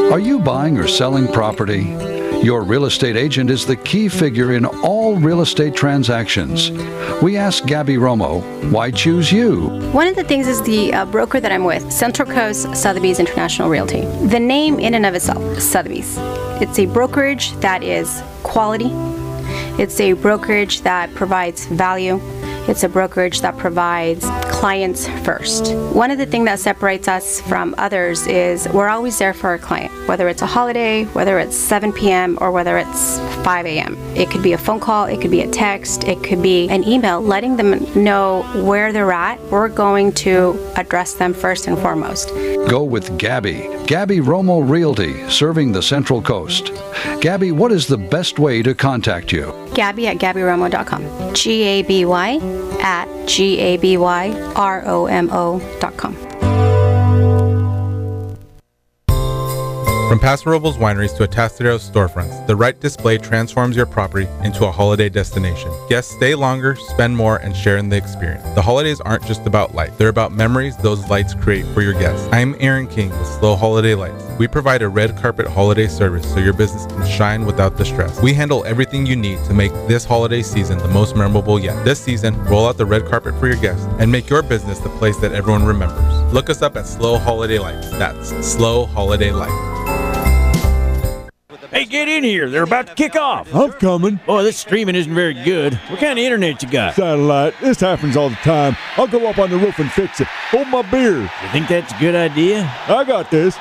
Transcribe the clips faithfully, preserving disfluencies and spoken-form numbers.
Are you buying or selling property? Your real estate agent is the key figure in all real estate transactions. We asked Gabby Romo, why choose you? One of the things is the uh, broker that I'm with, Central Coast Sotheby's International Realty. The name in and of itself, Sotheby's. It's a brokerage that is quality. It's a brokerage that provides value. It's a brokerage that provides clients first. One of the things that separates us from others is we're always there for our client, whether it's a holiday, whether it's seven p.m. or whether it's five a.m. It could be a phone call, it could be a text, it could be an email letting them know where they're at. We're going to address them first and foremost. Go with Gabby. Gabby Romo Realty, serving the Central Coast. Gabby, what is the best way to contact you? Gabby at Gabby Romo dot com. G A B Y at G A B Y R O M O dot com. From Paso Robles wineries to Atascaderos storefronts, the right display transforms your property into a holiday destination. Guests stay longer, spend more, and share in the experience. The holidays aren't just about light. They're about memories those lights create for your guests. I'm Aaron King with Slow Holiday Lights. We provide a red carpet holiday service so your business can shine without the stress. We handle everything you need to make this holiday season the most memorable yet. This season, roll out the red carpet for your guests and make your business the place that everyone remembers. Look us up at Slow Holiday Lights. That's Slow Holiday Lights. Hey, get in here. They're about to kick off. I'm coming. Boy, this streaming isn't very good. What kind of internet you got? Satellite. This happens all the time. I'll go up on the roof and fix it. Hold my beer. You think that's a good idea? I got this.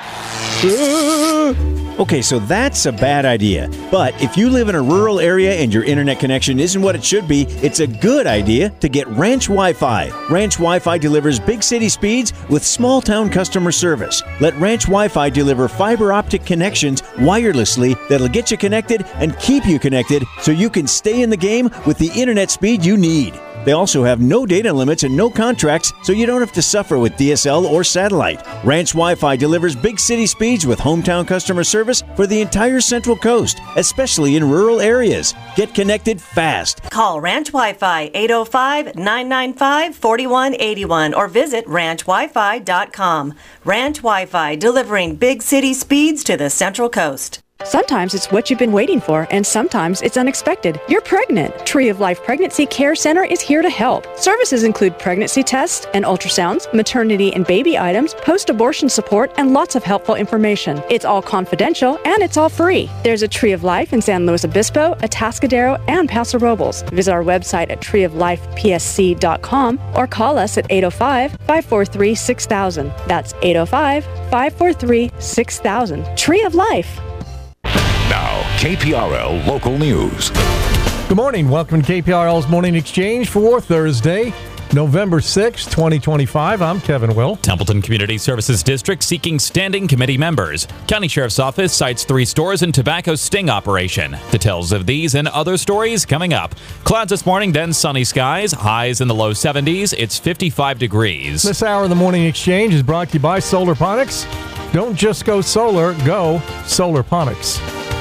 Okay, so that's a bad idea. But if you live in a rural area and your internet connection isn't what it should be, it's a good idea to get Ranch Wi-Fi. Ranch Wi-Fi delivers big city speeds with small town customer service. Let Ranch Wi-Fi deliver fiber optic connections wirelessly that'll get you connected and keep you connected so you can stay in the game with the internet speed you need. They also have no data limits and no contracts, so you don't have to suffer with D S L or satellite. Ranch Wi-Fi delivers big city speeds with hometown customer service for the entire Central Coast, especially in rural areas. Get connected fast. Call Ranch Wi-Fi eight oh five, nine nine five, four one eight one or visit ranch wi fi dot com. Ranch Wi-Fi, delivering big city speeds to the Central Coast. Sometimes it's what you've been waiting for, and sometimes it's unexpected. You're pregnant. Tree of Life Pregnancy Care Center is here to help. Services include pregnancy tests and ultrasounds, maternity and baby items, post-abortion support, and lots of helpful information. It's all confidential, and it's all free. There's a Tree of Life in San Luis Obispo, Atascadero, and Paso Robles. Visit our website at tree of life p s c dot com or call us at eight oh five, five four three, six thousand. That's eight oh five, five four three, six thousand. Tree of Life. Now, K P R L Local News. Good morning. Welcome to K P R L's Morning Exchange for Thursday, November sixth, twenty twenty-five. I'm Kevin Will. Templeton Community Services District seeking standing committee members. County Sheriff's Office cites three stores and tobacco sting operation. Details of these and other stories coming up. Clouds this morning, then sunny skies. Highs in the low seventies. It's fifty-five degrees. This hour of the Morning Exchange is brought to you by Solarponics. Don't just go solar, go Solarponics.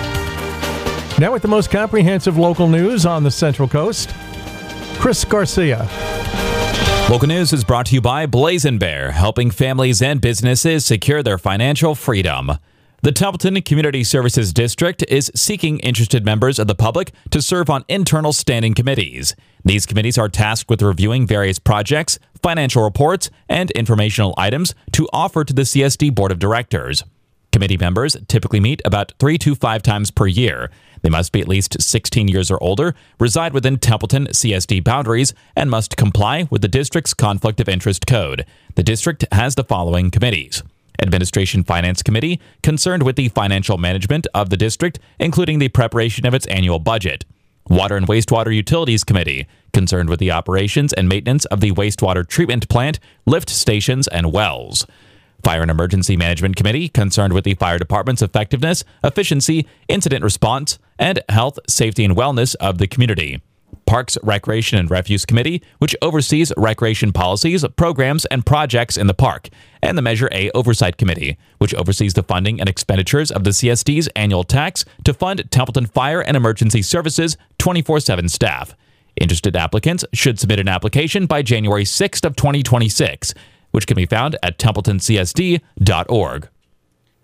Now with the most comprehensive local news on the Central Coast, Chris Garcia. Local news is brought to you by Blazin' Bear, helping families and businesses secure their financial freedom. The Templeton Community Services District is seeking interested members of the public to serve on internal standing committees. These committees are tasked with reviewing various projects, financial reports, and informational items to offer to the C S D Board of Directors. Committee members typically meet about three to five times per year. They must be at least sixteen years or older, reside within Templeton C S D boundaries, and must comply with the district's Conflict of Interest Code. The district has the following committees. Administration Finance Committee, concerned with the financial management of the district, including the preparation of its annual budget. Water and Wastewater Utilities Committee, concerned with the operations and maintenance of the wastewater treatment plant, lift stations, and wells. Fire and Emergency Management Committee, concerned with the fire department's effectiveness, efficiency, incident response, and health, safety, and wellness of the community. Parks, Recreation, and Refuse Committee, which oversees recreation policies, programs, and projects in the park. And the Measure A Oversight Committee, which oversees the funding and expenditures of the C S D's annual tax to fund Templeton Fire and Emergency Services twenty-four seven staff. Interested applicants should submit an application by January sixth of twenty twenty-six, which can be found at templeton c s d dot org.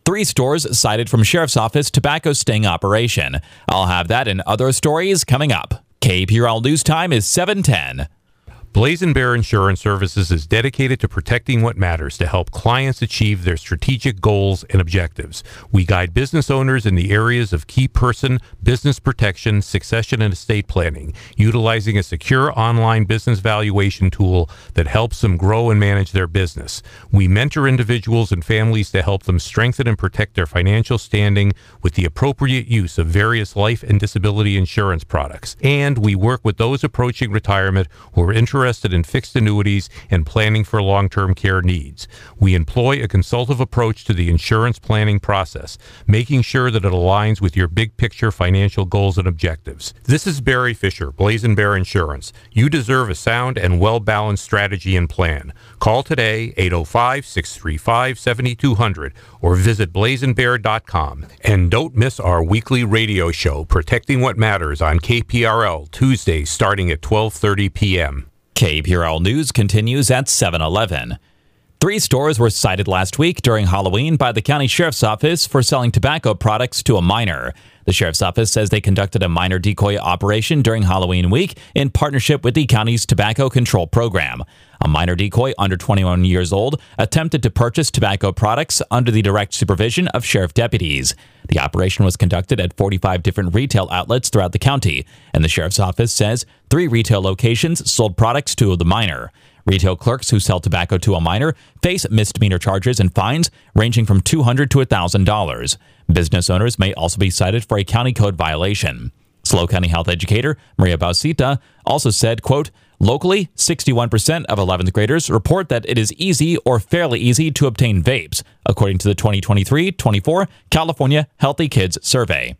Three stores cited from Sheriff's Office tobacco sting operation. I'll have that and other stories coming up. K P R L News Time is seven ten. Blazing Bear Insurance Services is dedicated to protecting what matters to help clients achieve their strategic goals and objectives. We guide business owners in the areas of key person, business protection, succession, and estate planning, utilizing a secure online business valuation tool that helps them grow and manage their business. We mentor individuals and families to help them strengthen and protect their financial standing with the appropriate use of various life and disability insurance products. And we work with those approaching retirement who are interested interested in fixed annuities and planning for long-term care needs. We employ a consultative approach to the insurance planning process, making sure that it aligns with your big picture financial goals and objectives. This is Barry Fisher, Blazing Bear Insurance. You deserve a sound and well-balanced strategy and plan. Call today, eight oh five, six three five, seven two zero zero, or visit blazing bear dot com. And don't miss our weekly radio show, Protecting What Matters, on K P R L, Tuesdays starting at twelve thirty p.m. K P R L News continues at seven eleven. Three stores were cited last week during Halloween by the County Sheriff's Office for selling tobacco products to a minor. The Sheriff's Office says they conducted a minor decoy operation during Halloween week in partnership with the county's tobacco control program. A minor decoy under twenty-one years old attempted to purchase tobacco products under the direct supervision of sheriff deputies. The operation was conducted at forty-five different retail outlets throughout the county, and the Sheriff's Office says three retail locations sold products to the minor. Retail clerks who sell tobacco to a minor face misdemeanor charges and fines ranging from two hundred dollars to one thousand dollars. Business owners may also be cited for a county code violation. SLO County Health Educator Maria Bausita also said, quote, locally, sixty-one percent of eleventh graders report that it is easy or fairly easy to obtain vapes, according to the twenty twenty-three twenty-four California Healthy Kids Survey.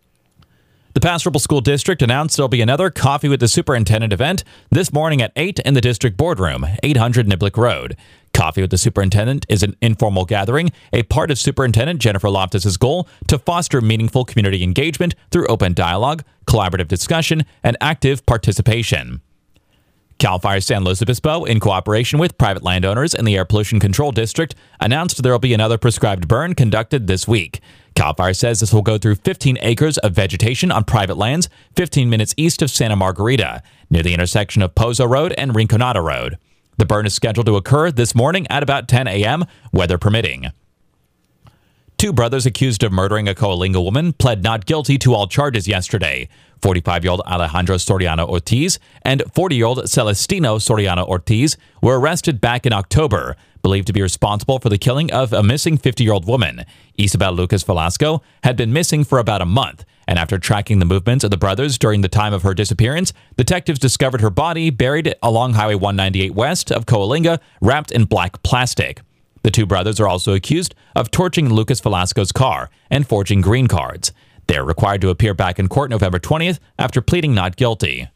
The Pass Ripple School District announced there'll be another Coffee with the Superintendent event this morning at eight in the district boardroom, eight hundred Niblick Road. Coffee with the Superintendent is an informal gathering, a part of Superintendent Jennifer Loftus' goal to foster meaningful community engagement through open dialogue, collaborative discussion, and active participation. CAL FIRE San Luis Obispo, in cooperation with private landowners in the Air Pollution Control District, announced there will be another prescribed burn conducted this week. CAL FIRE says this will go through fifteen acres of vegetation on private lands, fifteen minutes east of Santa Margarita, near the intersection of Pozo Road and Rinconada Road. The burn is scheduled to occur this morning at about ten a.m., weather permitting. Two brothers accused of murdering a Coalinga woman pled not guilty to all charges yesterday. forty-five-year-old Alejandro Soriano Ortiz and forty-year-old Celestino Soriano Ortiz were arrested back in October, believed to be responsible for the killing of a missing fifty-year-old woman. Isabel Lucas Velasco had been missing for about a month, and after tracking the movements of the brothers during the time of her disappearance, detectives discovered her body buried along Highway one ninety-eight west of Coalinga, wrapped in black plastic. The two brothers are also accused of torching Lucas Velasco's car and forging green cards. They are required to appear back in court November twentieth after pleading not guilty.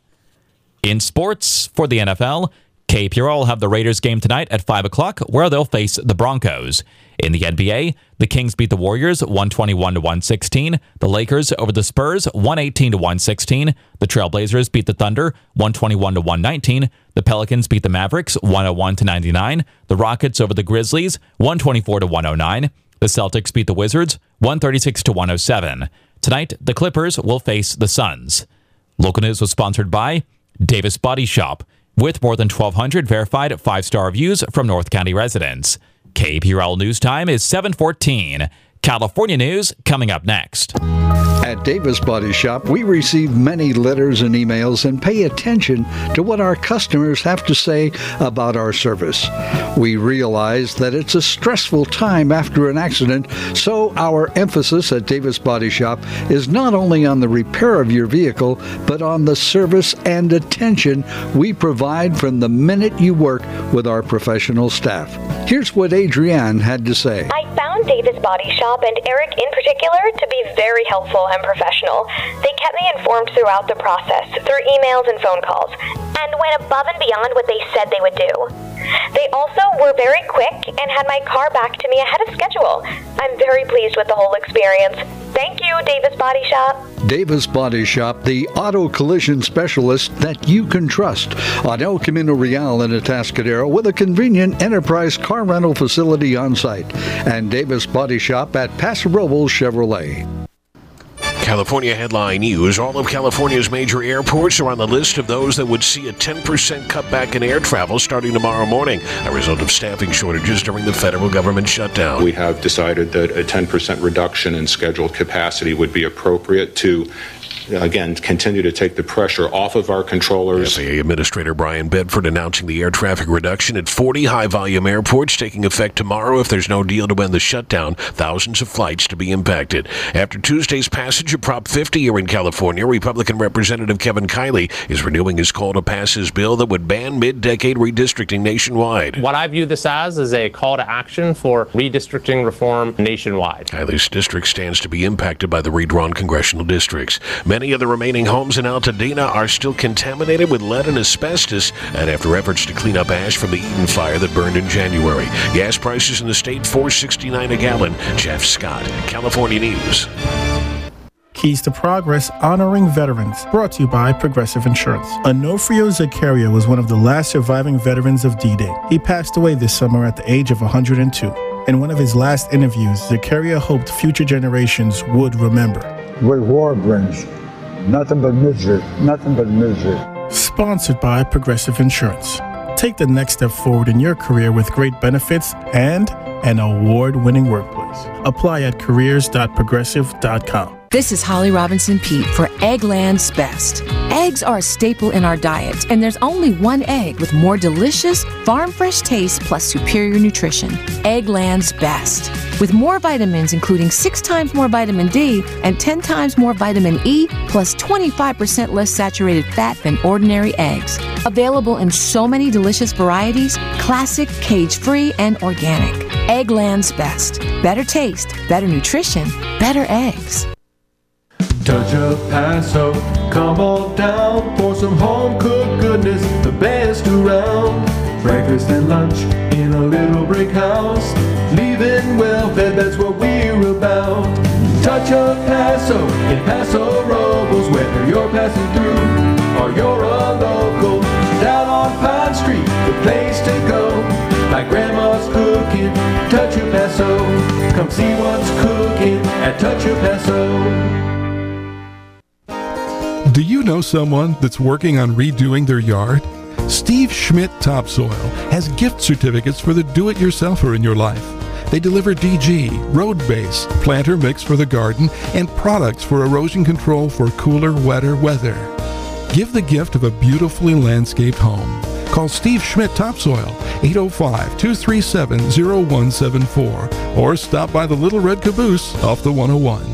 In sports, for the N F L, K P R L will have the Raiders game tonight at five o'clock, where they'll face the Broncos. In the N B A, the Kings beat the Warriors one twenty-one to one sixteen, the Lakers over the Spurs one eighteen to one sixteen, the Trailblazers beat the Thunder one twenty-one to one nineteen, the Pelicans beat the Mavericks one oh one to ninety-nine, the Rockets over the Grizzlies one twenty-four to one oh nine, the Celtics beat the Wizards one thirty-six to one oh seven. Tonight, the Clippers will face the Suns. Local news was sponsored by Davis Body Shop, with more than twelve hundred verified five-star reviews from North County residents. K P R L News Time is seven fourteen. California news coming up next. At Davis Body Shop, we receive many letters and emails and pay attention to what our customers have to say about our service. We realize that it's a stressful time after an accident, so our emphasis at Davis Body Shop is not only on the repair of your vehicle, but on the service and attention we provide from the minute you work with our professional staff. Here's what Adrienne had to say. I found Davis Body Shop and Eric in particular to be very helpful and professional. They kept me informed throughout the process, through emails and phone calls, and went above and beyond what they said they would do. They also were very quick and had my car back to me ahead of schedule. I'm very pleased with the whole experience. Thank you, Davis Body Shop. Davis Body Shop, the auto collision specialist that you can trust. On El Camino Real in Atascadero with a convenient enterprise car rental facility on site. And Davis Body Shop at Paso Robles Chevrolet. California headline news. All of California's major airports are on the list of those that would see a ten percent cutback in air travel starting tomorrow morning, a result of staffing shortages during the federal government shutdown. We have decided that a ten percent reduction in scheduled capacity would be appropriate to, again, continue to take the pressure off of our controllers. F A A Administrator Brian Bedford announcing the air traffic reduction at forty high-volume airports taking effect tomorrow if there's no deal to end the shutdown. Thousands of flights to be impacted. After Tuesday's passage of Prop fifty here in California, Republican Representative Kevin Kiley is renewing his call to pass his bill that would ban mid-decade redistricting nationwide. What I view this as is a call to action for redistricting reform nationwide. Kiley's district stands to be impacted by the redrawn congressional districts. Many of the remaining homes in Altadena are still contaminated with lead and asbestos, and after efforts to clean up ash from the Eden fire that burned in January. Gas prices in the state, four dollars and sixty-nine cents a gallon. Jeff Scott, California News. Keys to Progress Honoring Veterans, brought to you by Progressive Insurance. Onofrio Zakaria was one of the last surviving veterans of D-Day. He passed away this summer at the age of one hundred two. In one of his last interviews, Zakaria hoped future generations would remember. What war brings. Nothing but misery. Nothing but misery. Sponsored by Progressive Insurance. Take the next step forward in your career with great benefits and an award-winning workplace. Apply at careers dot progressive dot com. This is Holly Robinson Peete for Eggland's Best. Eggs are a staple in our diet, and there's only one egg with more delicious, farm-fresh taste plus superior nutrition. Eggland's Best. With more vitamins, including six times more vitamin D and ten times more vitamin E, plus twenty-five percent less saturated fat than ordinary eggs. Available in so many delicious varieties, classic, cage-free, and organic. Eggland's Best. Better taste, better nutrition, better eggs. Touch of Paso, come on down for some home-cooked goodness, the best around. Breakfast and lunch in a little brick house, leaving well-fed, that's what we're about. Touch of Paso in Paso Robles, whether you're passing through or you're a local. Down on Pine Street, the place to go, like Grandma's cooking, Touch of Paso. Come see what's cooking at Touch of Paso. Do you know someone that's working on redoing their yard? Steve Schmidt Topsoil has gift certificates for the do-it-yourselfer in your life. They deliver D G, road base, planter mix for the garden, and products for erosion control for cooler, wetter weather. Give the gift of a beautifully landscaped home. Call Steve Schmidt Topsoil, eight oh five, two three seven, oh one seven four, or stop by the Little Red Caboose off the one oh one.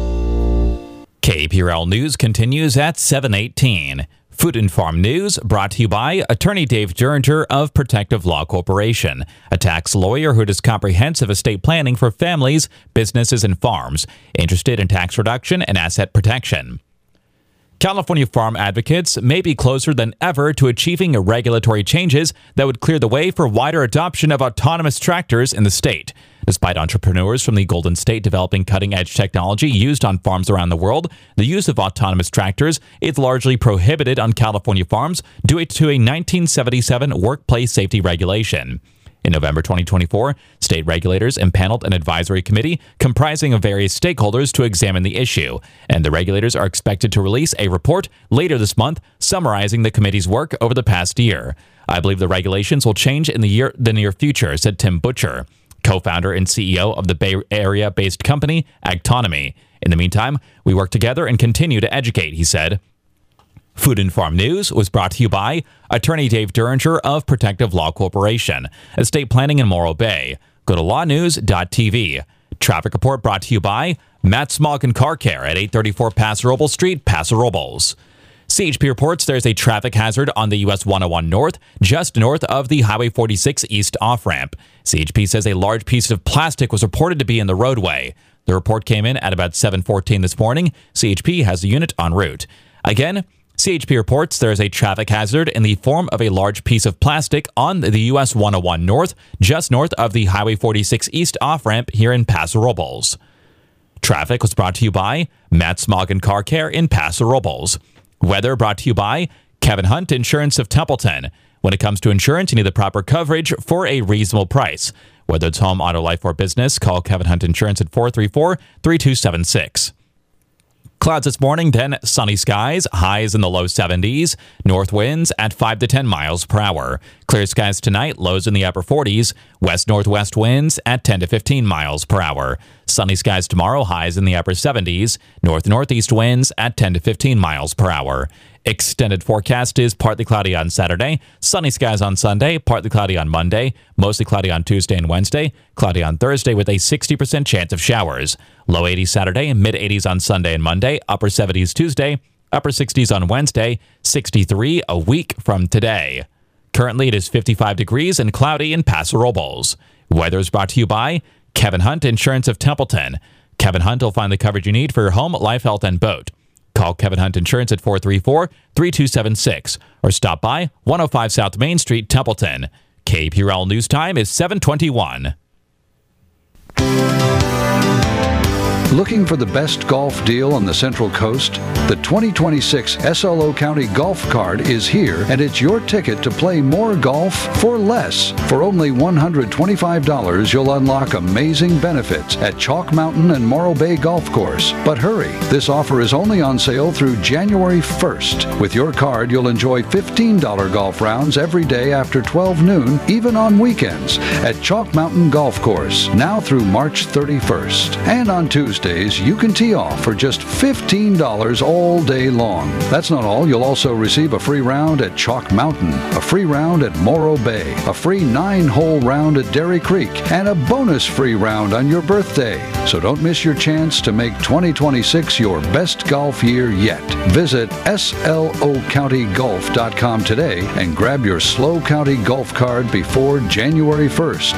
K P R L News continues at seven eighteen. Food and Farm News brought to you by Attorney Dave Duringer of Protective Law Corporation, a tax lawyer who does comprehensive estate planning for families, businesses, and farms interested in tax reduction and asset protection. California farm advocates may be closer than ever to achieving regulatory changes that would clear the way for wider adoption of autonomous tractors in the state. Despite entrepreneurs from the Golden State developing cutting-edge technology used on farms around the world, the use of autonomous tractors is largely prohibited on California farms due to a nineteen seventy-seven workplace safety regulation. In November twenty twenty-four, state regulators impaneled an advisory committee comprising of various stakeholders to examine the issue, and the regulators are expected to release a report later this month summarizing the committee's work over the past year. I believe the regulations will change in the, year, the near future, said Tim Butcher, co-founder and C E O of the Bay Area-based company Agtonomy. In the meantime, we work together and continue to educate, he said. Food and Farm News was brought to you by Attorney Dave Duringer of Protective Law Corporation, estate planning in Morro Bay. Go to law news dot t v. Traffic report brought to you by Matt Smogin Car Care at eight thirty-four Paso Robles Street, Paso Robles. C H P reports there's a traffic hazard on the U S one oh one North, just north of the Highway forty-six East off-ramp. C H P says a large piece of plastic was reported to be in the roadway. The report came in at about seven fourteen this morning. C H P has a unit en route. Again, C H P reports there is a traffic hazard in the form of a large piece of plastic on the U S one oh one North, just north of the Highway forty-six East off-ramp here in Paso Robles. Traffic was brought to you by Matt Smog and Car Care in Paso Robles. Weather brought to you by Kevin Hunt Insurance of Templeton. When it comes to insurance, you need the proper coverage for a reasonable price. Whether it's home, auto, life, or business, call Kevin Hunt Insurance at four three four, three two seven six. Clouds this morning, then sunny skies, highs in the low seventies, north winds at five to ten miles per hour. Clear skies tonight, lows in the upper forties, west-northwest winds at ten to fifteen miles per hour. Sunny skies tomorrow, highs in the upper seventies, north-northeast winds at ten to fifteen miles per hour. Extended forecast is partly cloudy on Saturday, sunny skies on Sunday, partly cloudy on Monday, mostly cloudy on Tuesday and Wednesday, cloudy on Thursday with a sixty percent chance of showers. Low eighties Saturday, mid eighties on Sunday and Monday, upper seventies Tuesday, upper sixties on Wednesday, sixty-three a week from today. Currently, it is fifty-five degrees and cloudy in Paso Robles. Weather is brought to you by Kevin Hunt Insurance of Templeton. Kevin Hunt will find the coverage you need for your home, life, health, and boat. Call Kevin Hunt Insurance at four three four, three two seven six or stop by one oh five South Main Street, Templeton. K P R L News Time is seven twenty-one. Looking for the best golf deal on the Central Coast? The twenty twenty-six S L O County Golf Card is here, and it's your ticket to play more golf for less. For only one hundred twenty-five dollars, you'll unlock amazing benefits at Chalk Mountain and Morro Bay Golf Course. But hurry, this offer is only on sale through January first. With your card, you'll enjoy fifteen dollars golf rounds every day after twelve noon, even on weekends, at Chalk Mountain Golf Course, now through March thirty-first. And on Tuesday, you can tee off for just fifteen dollars all day long. That's not all. You'll also receive a free round at Chalk Mountain, a free round at Morro Bay, a free nine-hole round at Dairy Creek, and a bonus free round on your birthday. So don't miss your chance to make twenty twenty-six your best golf year yet. Visit S L O county golf dot com today and grab your SLO County Golf Card before January first.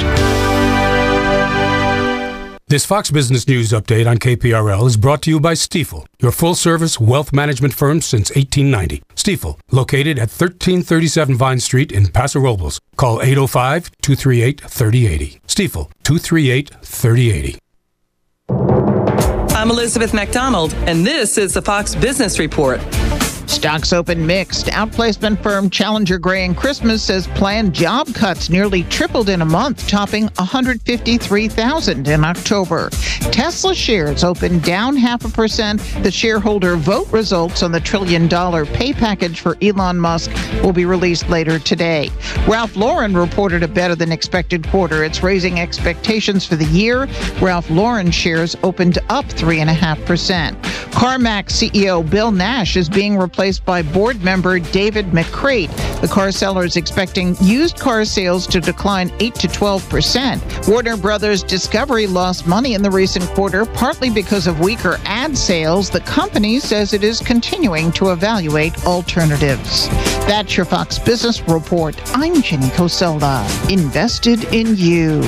This Fox Business News update on K P R L is brought to you by Stifel, your full-service wealth management firm since eighteen ninety. Stifel, located at thirteen thirty-seven Vine Street in Paso Robles. Call eight oh five, two three eight, three oh eight oh. Stifel, two three eight, three oh eight oh. I'm Elizabeth McDonald, and this is the Fox Business Report. Stocks open mixed. Outplacement firm Challenger Gray and Christmas says planned job cuts nearly tripled in a month, topping one hundred fifty-three thousand in October. Tesla shares opened down half a percent. The shareholder vote results on the trillion dollar pay package for Elon Musk will be released later today. Ralph Lauren reported a better than expected quarter. It's raising expectations for the year. Ralph Lauren shares opened up three point five percent. CarMax C E O Bill Nash is being replaced by board member David McCreight. The car seller is expecting used car sales to decline eight to twelve percent. Warner Brothers Discovery lost money in the recent quarter, partly because of weaker ad sales. The company says it is continuing to evaluate alternatives. That's your Fox Business Report. I'm Jenny Coselda. Invested in you.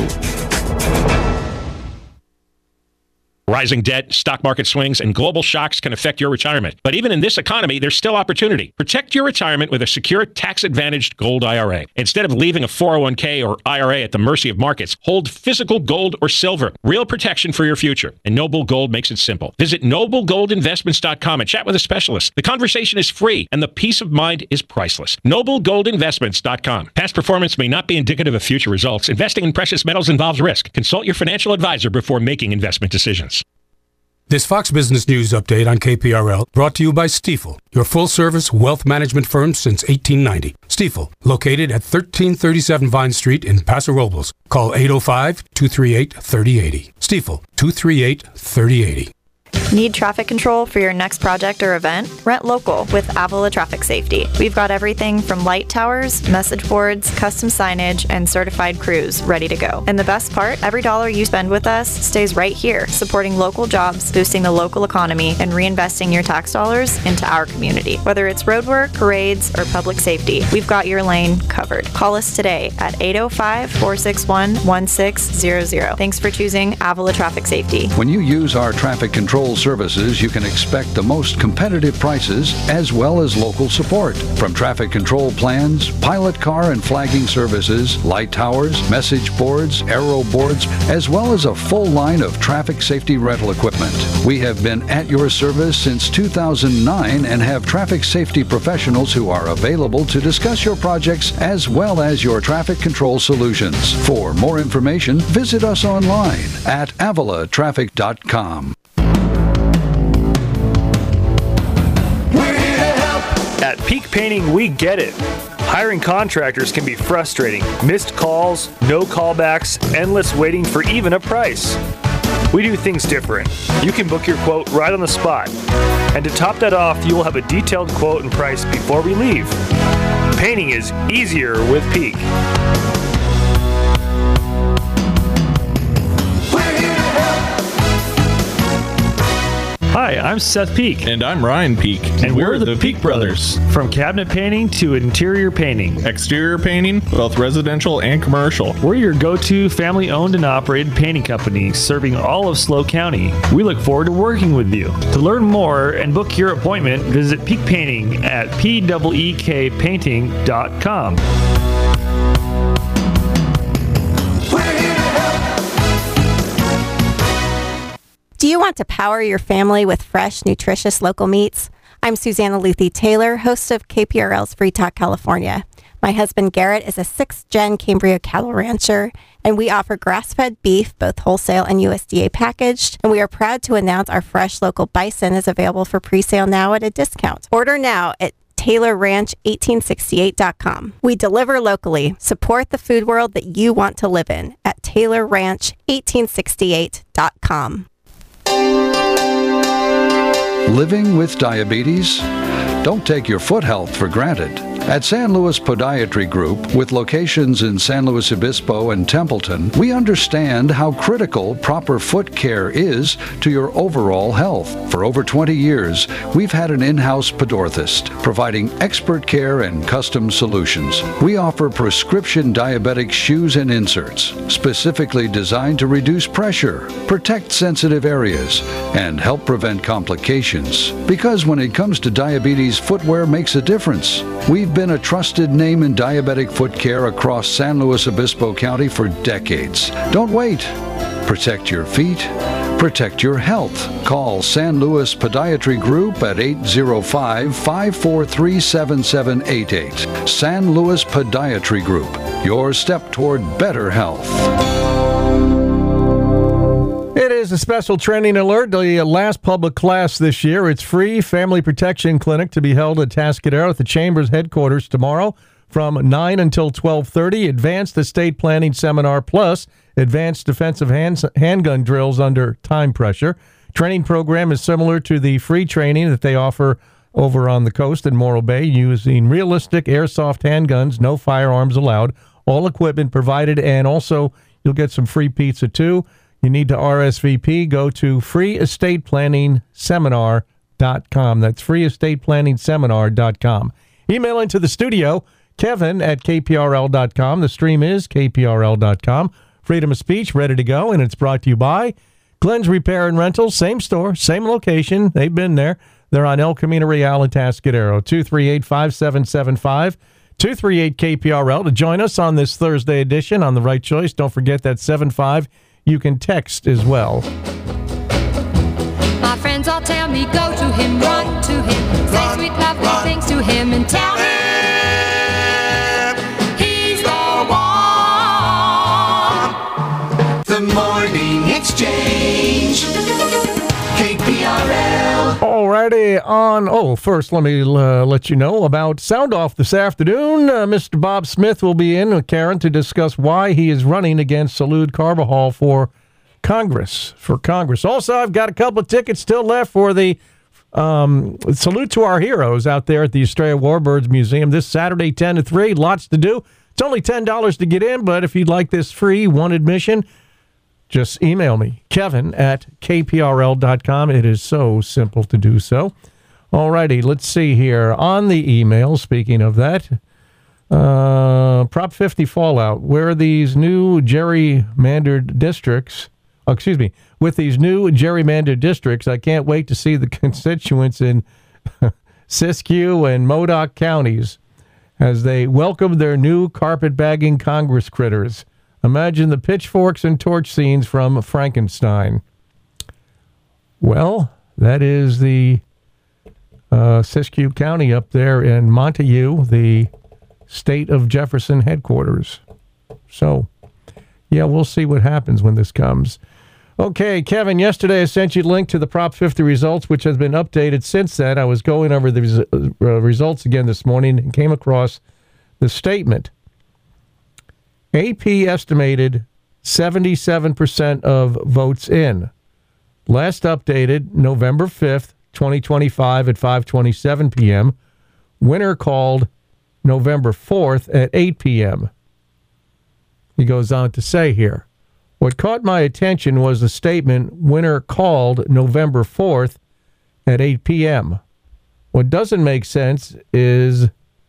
Rising debt, stock market swings, and global shocks can affect your retirement. But even in this economy, there's still opportunity. Protect your retirement with a secure, tax-advantaged gold I R A. Instead of leaving a four oh one k or I R A at the mercy of markets, hold physical gold or silver. Real protection for your future. And Noble Gold makes it simple. Visit noble gold investments dot com and chat with a specialist. The conversation is free, and the peace of mind is priceless. noble gold investments dot com. Past performance may not be indicative of future results. Investing in precious metals involves risk. Consult your financial advisor before making investment decisions. This Fox Business News update on K P R L brought to you by Stifel, your full-service wealth management firm since eighteen ninety. Stifel, located at thirteen thirty-seven Vine Street in Paso Robles. Call eight oh five, two three eight, three oh eight oh. Stifel, two three eight, three oh eight oh. Need traffic control for your next project or event? Rent local with Avila Traffic Safety. We've got everything from light towers, message boards, custom signage, and certified crews ready to go. And the best part, every dollar you spend with us stays right here, supporting local jobs, boosting the local economy, and reinvesting your tax dollars into our community. Whether it's roadwork, parades, or public safety, we've got your lane covered. Call us today at eight oh five, four six one, one six zero zero. Thanks for choosing Avila Traffic Safety. When you use our traffic control services, you can expect the most competitive prices as well as local support. From traffic control plans, pilot car and flagging services, light towers, message boards, aero boards, as well as a full line of traffic safety rental equipment. We have been at your service since two thousand nine and have traffic safety professionals who are available to discuss your projects as well as your traffic control solutions. For more information, visit us online at avila traffic dot com. At Peak Painting, we get it. Hiring contractors can be frustrating. Missed calls, no callbacks, endless waiting for even a price. We do things different. You can book your quote right on the spot. And to top that off, you will have a detailed quote and price before we leave. Painting is easier with Peak. Hi, I'm Seth Peak. And I'm Ryan Peak. And we're, we're the, the Peak, Peak Brothers. Brothers. From cabinet painting to interior painting. Exterior painting, both residential and commercial. We're your go-to family-owned and operated painting company serving all of SLO County. We look forward to working with you. To learn more and book your appointment, visit Peak Painting at P E E K painting dot com. Do you want to power your family with fresh, nutritious local meats? I'm Susanna Luthi Taylor, host of K P R L's Free Talk California. My husband Garrett is a sixth-gen Cambria cattle rancher, and we offer grass-fed beef, both wholesale and U S D A packaged, and we are proud to announce our fresh local bison is available for pre-sale now at a discount. Order now at Taylor Ranch eighteen sixty-eight dot com. We deliver locally. Support the food world that you want to live in at Taylor Ranch eighteen sixty-eight dot com. Living with diabetes? Don't take your foot health for granted. At San Luis Podiatry Group, with locations in San Luis Obispo and Templeton, we understand how critical proper foot care is to your overall health. For over twenty years, we've had an in-house podorthist, providing expert care and custom solutions. We offer prescription diabetic shoes and inserts, specifically designed to reduce pressure, protect sensitive areas, and help prevent complications. Because when it comes to diabetes, footwear makes a difference. We've been a trusted name in diabetic foot care across San Luis Obispo County for decades. Don't wait. Protect your feet. Protect your health. Call San Luis Podiatry Group at eight zero five, five four three, seven seven eight eight. San Luis Podiatry Group, your step toward better health. It is a special training alert, the last public class this year. It's free family protection clinic to be held at Tascadero at the Chamber's headquarters tomorrow from nine until twelve thirty. Advanced estate planning seminar plus advanced defensive hand, handgun drills under time pressure. Training program is similar to the free training that they offer over on the coast in Morro Bay, using realistic airsoft handguns, no firearms allowed, all equipment provided, and also you'll get some free pizza too. You need to R S V P. Go to free estate planning seminar dot com. That's free estate planning seminar dot com. Email into the studio, Kevin at K P R L dot com. The stream is K P R L dot com. Freedom of speech, ready to go, and it's brought to you by Glenn's Repair and Rental. Same store, same location. They've been there. They're on El Camino Real in Tascadero. two three eight, five seven seven five. two three eight K P R L to join us on this Thursday edition on The Right Choice. Don't forget that seven five. You can text as well. My friends all tell me go to him, run to him, say run, sweet lovely run. things to him, and tell him he's the one. The Morning Exchange, K P R L. Alrighty, on, oh, first let me uh, let you know about Sound Off this afternoon. Uh, Mister Bob Smith will be in with Karen to discuss why he is running against Salud Carbajal for Congress. For Congress. Also, I've got a couple of tickets still left for the um, Salute to Our Heroes out there at the Estrella Warbirds Museum this Saturday, ten to three. Lots to do. It's only ten dollars to get in, but if you'd like this free one admission, just email me, Kevin at K P R L dot com. It is so simple to do so. All righty, let's see here. On the email, speaking of that, uh, Prop fifty fallout, where these new gerrymandered districts, oh, excuse me, with these new gerrymandered districts, I can't wait to see the constituents in Siskiyou and Modoc counties as they welcome their new carpetbagging Congress critters. Imagine the pitchforks and torch scenes from Frankenstein. Well, that is the uh, Siskiyou County up there in Montague, the state of Jefferson headquarters. So, yeah, we'll see what happens when this comes. Okay, Kevin, yesterday I sent you a link to the Prop fifty results, which has been updated since then. I was going over the res- uh, results again this morning and came across the statement. A P estimated seventy-seven percent of votes in. Last updated November fifth, twenty twenty-five at five twenty-seven p.m. Winner called November fourth at eight p.m. He goes on to say here, what caught my attention was the statement, winner called November fourth at eight p.m. What doesn't make sense is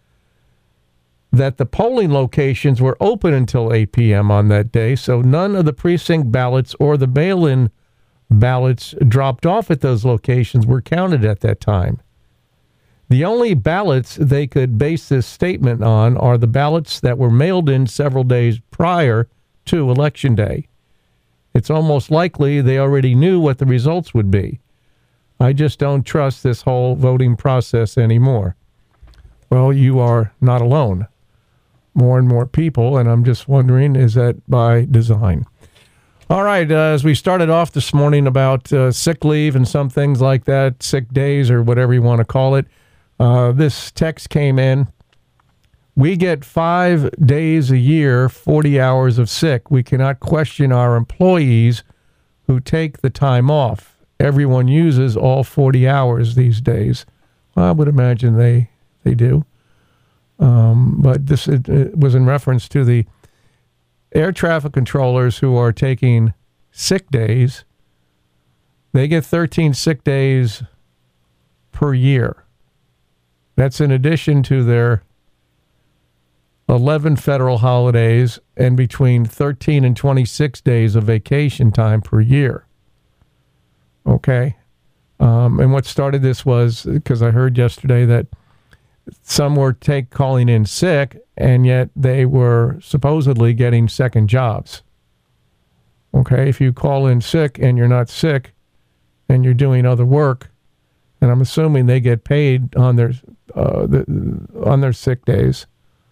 that the polling locations were open until eight p.m. on that day, so none of the precinct ballots or the mail-in ballots dropped off at those locations were counted at that time. The only ballots they could base this statement on are the ballots that were mailed in several days prior to Election Day. It's almost likely they already knew what the results would be. I just don't trust this whole voting process anymore. Well, you are not alone. More and more people, and I'm just wondering, is that by design? All right, uh, as we started off this morning about uh, sick leave and some things like that, sick days or whatever you want to call it, uh, this text came in. We get five days a year, forty hours of sick. We cannot question our employees who take the time off. Everyone uses all forty hours these days. Well, I would imagine they, they do. Um, but this it, it was in reference to the air traffic controllers who are taking sick days. They get thirteen sick days per year. That's in addition to their eleven federal holidays and between thirteen and twenty-six days of vacation time per year. Okay? Um, and what started this was, because I heard yesterday that some were take calling in sick, and yet they were supposedly getting second jobs. Okay, if you call in sick and you're not sick and you're doing other work, and I'm assuming they get paid on their uh, the, on their sick days.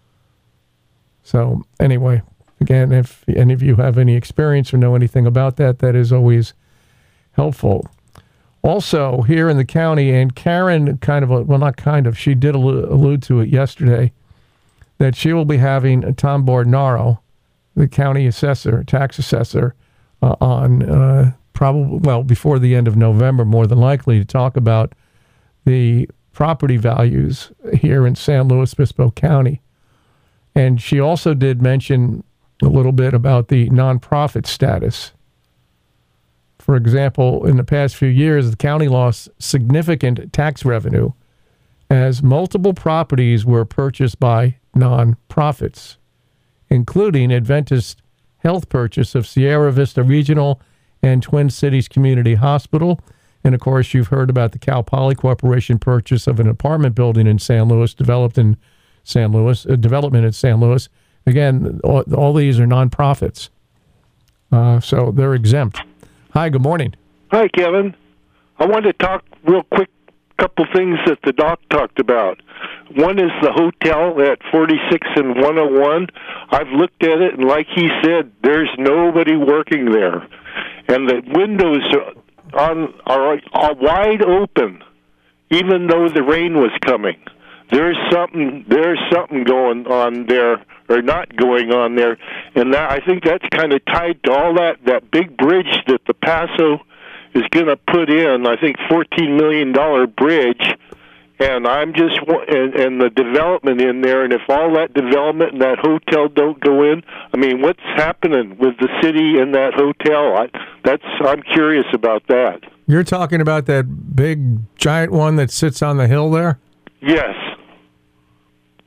So anyway, again, if any of you have any experience or know anything about that, that is always helpful. Also, here in the county, and Karen kind of, well, not kind of, she did allude to it yesterday, that she will be having Tom Bordonaro, the county assessor, tax assessor, uh, on uh, probably, well, before the end of November, more than likely, to talk about the property values here in San Luis Obispo County. And she also did mention a little bit about the nonprofit status. For example, in the past few years, the county lost significant tax revenue as multiple properties were purchased by nonprofits, including Adventist Health purchase of Sierra Vista Regional and Twin Cities Community Hospital. And of course, you've heard about the Cal Poly Corporation purchase of an apartment building in San Luis, developed in San Luis, uh, development in San Luis. Again, all, all these are nonprofits, uh, so they're exempt. Hi, good morning. Hi, Kevin. I wanted to talk real quick, couple things that the doc talked about. One is the hotel at forty-six and one oh one. I've looked at it, and like he said, there's nobody working there. And the windows are, on, are, are wide open, even though the rain was coming. There's something, there's something going on there, or not going on there, and that, I think that's kind of tied to all that, that big bridge that the Paso is going to put in. I think fourteen million dollars bridge, and I'm just and, and the development in there. And if all that development and that hotel don't go in, I mean, what's happening with the city and that hotel? I, that's I'm curious about that. You're talking about that big giant one that sits on the hill there? Yes.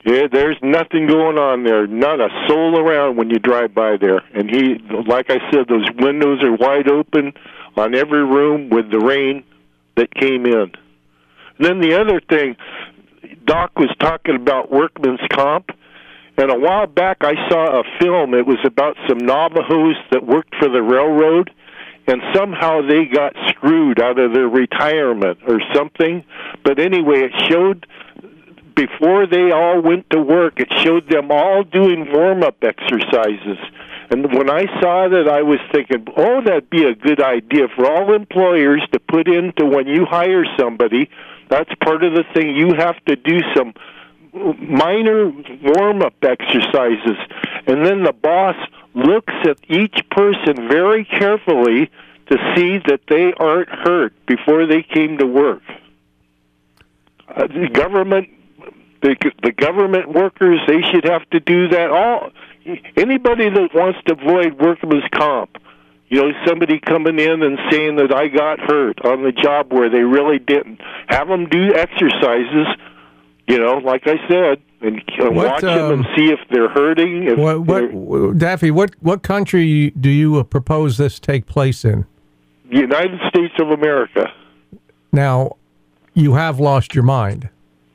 Yeah, there's nothing going on there. Not a soul around when you drive by there. And he, like I said, those windows are wide open on every room with the rain that came in. And then the other thing, Doc was talking about workman's comp. And a while back I saw a film. It was about some Navajos that worked for the railroad. And somehow they got screwed out of their retirement or something. But anyway, it showed... Before they all went to work, it showed them all doing warm-up exercises. And when I saw that, I was thinking, oh, that'd be a good idea for all employers to put into when you hire somebody. That's part of the thing. You have to do some minor warm-up exercises. And then the boss looks at each person very carefully to see that they aren't hurt before they came to work. Uh, the government... The, the government workers, they should have to do that. All anybody that wants to avoid workman's comp, you know, somebody coming in and saying that I got hurt on the job where they really didn't, have them do exercises, you know, like I said, and uh, What, watch um, them and see if they're hurting. If What, what, Daffy, what, what country do you uh, propose this take place in? The United States of America. Now, you have lost your mind.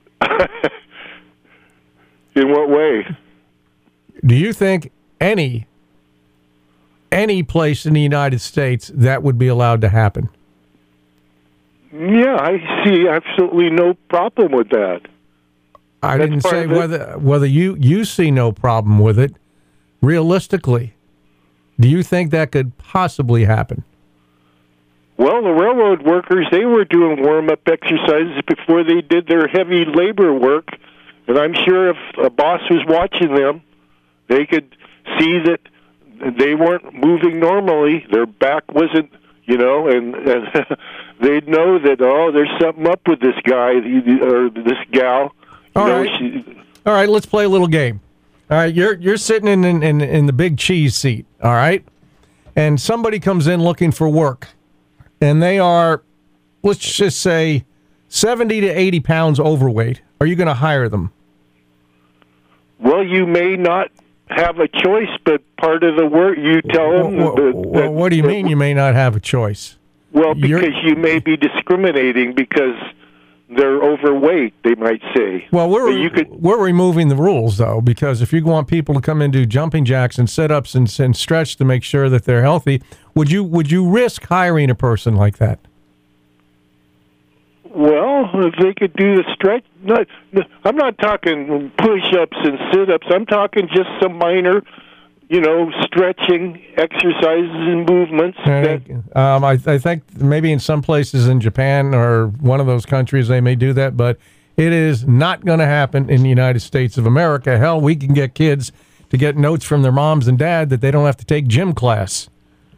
In what way? Do you think any any place in the United States that would be allowed to happen? Yeah, I see absolutely no problem with that. I That's didn't part say of it. whether whether you, you see no problem with it. Realistically, do you think that could possibly happen? Well, the railroad workers, they were doing warm-up exercises before they did their heavy labor work. And I'm sure if a boss was watching them, they could see that they weren't moving normally. Their back wasn't, you know, and, and they'd know that, oh, there's something up with this guy or this gal. You All know, right. she, All right, let's play a little game. All right, you're you're sitting in, in, in, in the big cheese seat, all right? And somebody comes in looking for work. And they are, let's just say, seventy to eighty pounds overweight. Are you going to hire them? well, you may not have a choice, but part of the work, you tell them. Well, that, well, that, what do you that, mean you may not have a choice? Well, because You're, you may be discriminating because they're overweight, they might say. Well, we're you could, we're removing the rules, though, because if you want people to come in do jumping jacks and sit-ups and, and stretch to make sure that they're healthy, would you would you risk hiring a person like that? Well, if they could do the stretch, not, I'm not talking push-ups and sit-ups. I'm talking just some minor, you know, stretching exercises and movements. That, Um, I, I think maybe in some places in Japan or one of those countries they may do that, but it is not going to happen in the United States of America. Hell, we can get kids to get notes from their moms and dad that they don't have to take gym class.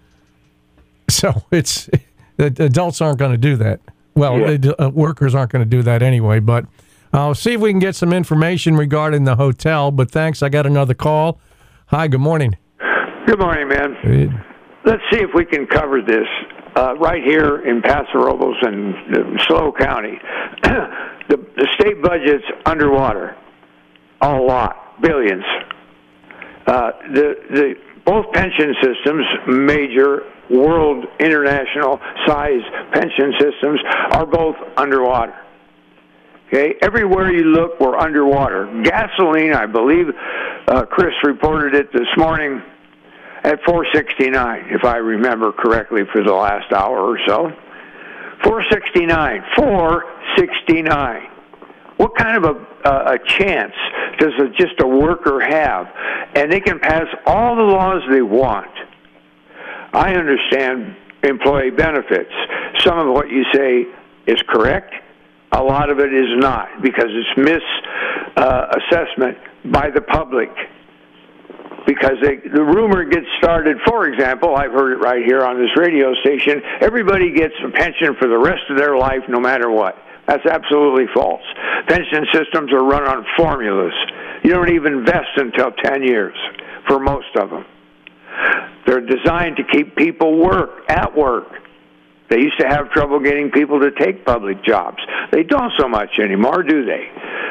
So it's the adults aren't going to do that. Well, Yeah. the, uh, workers aren't going to do that anyway, but I'll see if we can get some information regarding the hotel. But thanks, I got another call. Hi, good morning. Good morning, man. Let's see if we can cover this uh, right here in Paso Robles and uh, SLO County. the, the state budget's underwater, a lot, billions. Uh, the the both pension systems, major world, international size pension systems, are both underwater. Okay, everywhere you look, we're underwater. Gasoline, I believe, uh, Chris reported it this morning at four sixty-nine, if I remember correctly, for the last hour or so. four sixty-nine, four sixty-nine. What kind of a, a, a chance does a, just a worker have? And they can pass all the laws they want. I understand employee benefits. Some of what you say is correct. A lot of it is not, because it's mis-assessment uh, by the public. Because they, the rumor gets started, for example, I've heard it right here on this radio station, everybody gets a pension for the rest of their life no matter what. That's absolutely false. Pension systems are run on formulas. You don't even vest until ten years for most of them. They're designed to keep people work at work. They used to have trouble getting people to take public jobs. They don't so much anymore, do they?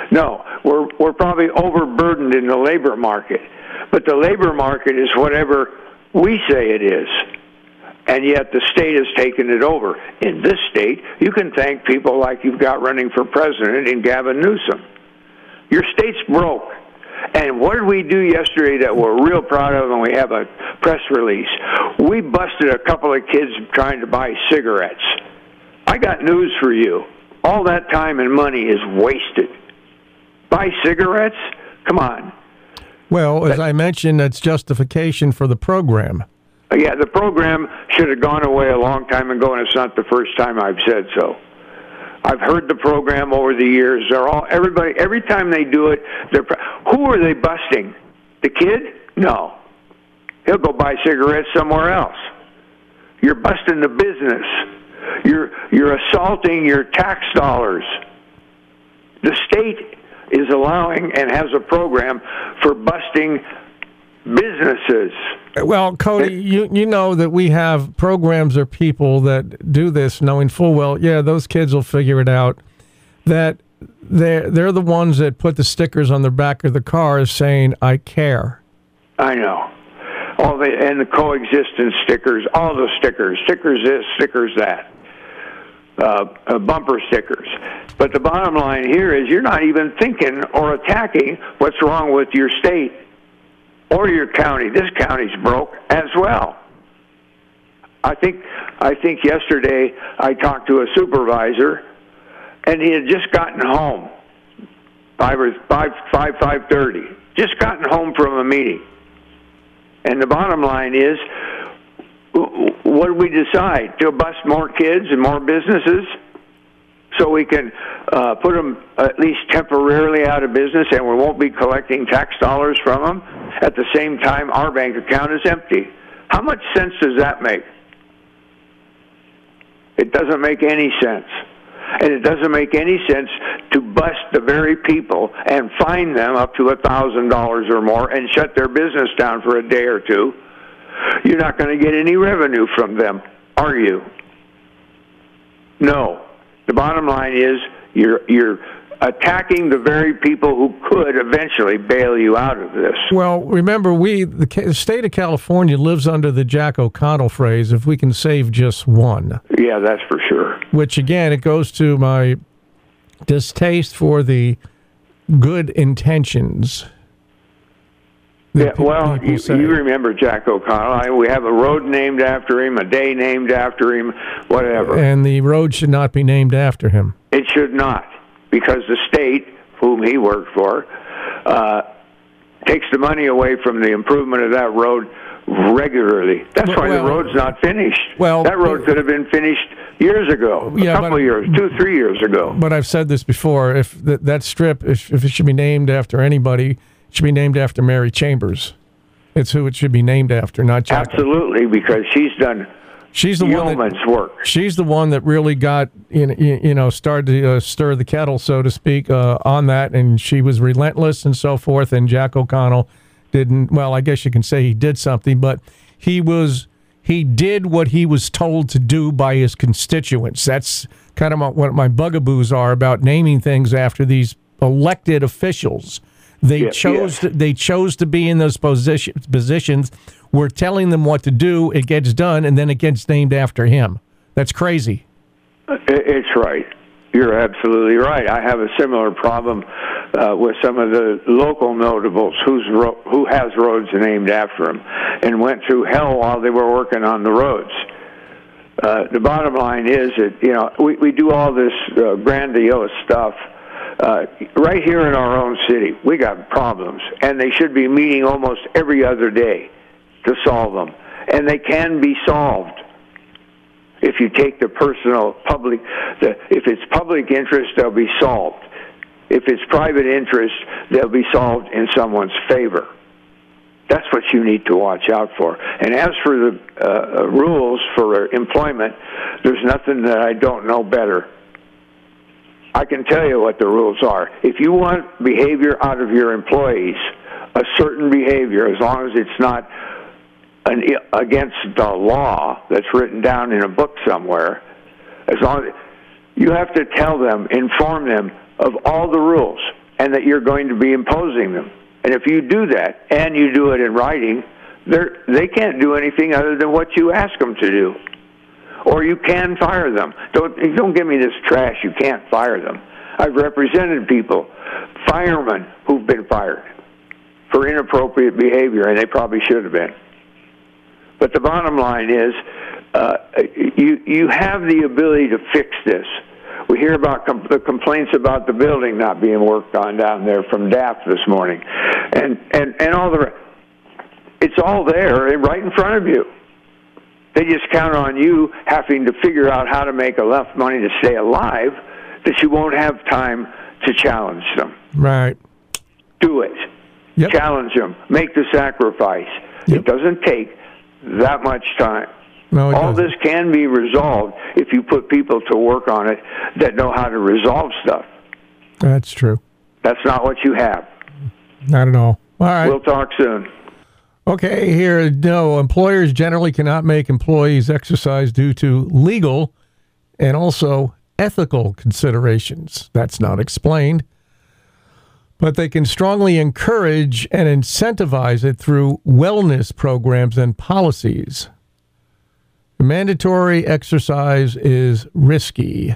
No, we're we're probably overburdened in the labor market, but the labor market is whatever we say it is, and yet the state has taken it over. In this state, you can thank people like you've got running for president in Gavin Newsom. Your state's broke. And what did we do yesterday that we're real proud of, and we have a press release? We busted a couple of kids trying to buy cigarettes. I got news for you. All that time and money is wasted. Buy cigarettes? Come on. Well, as I mentioned, that's justification for the program. Yeah, the program should have gone away a long time ago, and it's not the first time I've said so. I've heard the program over the years. They're all everybody. Every time they do it, they're. Who are they busting? The kid? No. He'll go buy cigarettes somewhere else. You're busting the business. You're you're assaulting your tax dollars. The state is allowing and has a program for busting businesses. Well, Cody, you you know that we have programs or people that do this knowing full well, yeah, those kids will figure it out, that they're, they're the ones that put the stickers on the back of the cars saying, I care. I know. All the and the coexistence stickers, all the stickers, stickers this, stickers that, uh, uh, bumper stickers. But the bottom line here is you're not even thinking or attacking what's wrong with your state or your county. This county's broke as well. I think I think yesterday I talked to a supervisor, and he had just gotten home, five or five five five thirty. Just gotten home from a meeting, and the bottom line is, what do we decide? To bust more kids and more businesses, so we can uh, put them at least temporarily out of business, and we won't be collecting tax dollars from them. At the same time, our bank account is empty. How much sense does that make? It doesn't make any sense. And it doesn't make any sense to bust the very people and fine them up to one thousand dollars or more and shut their business down for a day or two. You're not going to get any revenue from them, are you? No. The bottom line is you're you're attacking the very people who could eventually bail you out of this. Well, remember, we the, the state of California lives under the Jack O'Connell phrase, if we can save just one. Yeah, that's for sure. Which, again, it goes to my distaste for the good intentions. Yeah, well, you, you remember Jack O'Connell. I, we have a road named after him, a day named after him, whatever. And the road should not be named after him. It should not, because the state, whom he worked for, uh, takes the money away from the improvement of that road regularly. That's why well, the road's not finished. Well, that road could have been finished years ago, a yeah, couple but, of years, two, three years ago. But I've said this before, if th- that strip, if, if it should be named after anybody, it should be named after Mary Chambers. It's who it should be named after, not Jack. Absolutely, because she's done she's the yeoman's one that, work. She's the one that really got, you you know, started to uh, stir the kettle, so to speak, uh, on that, and she was relentless and so forth, and Jack O'Connell didn't, well, I guess you can say he did something, but he was, he did what he was told to do by his constituents. That's kind of my, what my bugaboos are about naming things after these elected officials. They yeah, chose yeah. To, they chose to be in those position, positions. We're telling them what to do. It gets done, and then it gets named after him. That's crazy. It's right. You're absolutely right. I have a similar problem uh, with some of the local notables who's ro- who has roads named after them and went through hell while they were working on the roads. Uh, the bottom line is that, you know, we, we do all this uh, grandiose stuff. Uh, right here in our own city, we got problems, and they should be meeting almost every other day to solve them. And they can be solved if you take the personal public, the, if it's public interest, they'll be solved. If it's private interest, they'll be solved in someone's favor. That's what you need to watch out for. And as for the uh, rules for employment, there's nothing that I don't know better. I can tell you what the rules are. If you want behavior out of your employees, a certain behavior, as long as it's not an, against the law that's written down in a book somewhere, as long as you have to tell them, inform them of all the rules. and that you're going to be imposing them. And if you do that, and you do it in writing, they're, they can't do anything other than what you ask them to do. Or you can fire them. Don't, don't give me this trash, you can't fire them. I've represented people, firemen who've been fired for inappropriate behavior, and they probably should have been. But the bottom line is, uh, you you have the ability to fix this. We hear about com- the complaints about the building not being worked on down there from D A F this morning, and and and all the. It's all there, right in front of you. They just count on you having to figure out how to make enough money to stay alive that you won't have time to challenge them. Right. Do it. Yep. Challenge them. Make the sacrifice. Yep. It doesn't take that much time. No, it All doesn't. this can be resolved if you put people to work on it that know how to resolve stuff. That's true. That's not what you have. Not at all. All right. We'll talk soon. Okay, here, no, employers generally cannot make employees exercise due to legal and also ethical considerations. That's not explained. But they can strongly encourage and incentivize it through wellness programs and policies. Mandatory exercise is risky.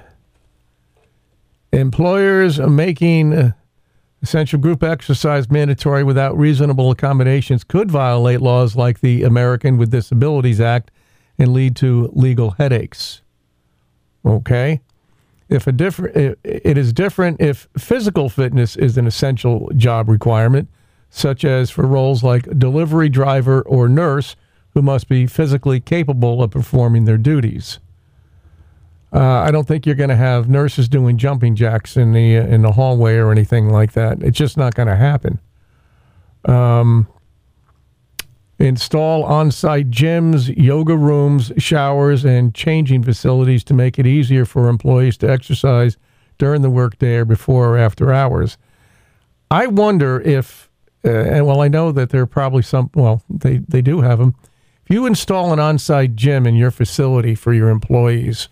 Employers are making essential group exercise mandatory without reasonable accommodations could violate laws like the American with Disabilities Act and lead to legal headaches. Okay? If a different, it is different if physical fitness is an essential job requirement, such as for roles like delivery driver or nurse, who must be physically capable of performing their duties. Uh, I don't think you're going to have nurses doing jumping jacks in the in the hallway or anything like that. It's just not going to happen. Um, install on-site gyms, yoga rooms, showers, and changing facilities to make it easier for employees to exercise during the workday or before or after hours. I wonder if, uh, and well, I know that there are probably some, well, they, they do have them. If you install an on-site gym in your facility for your employees,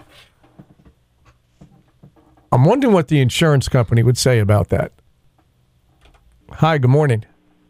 I'm wondering what the insurance company would say about that. Hi, good morning.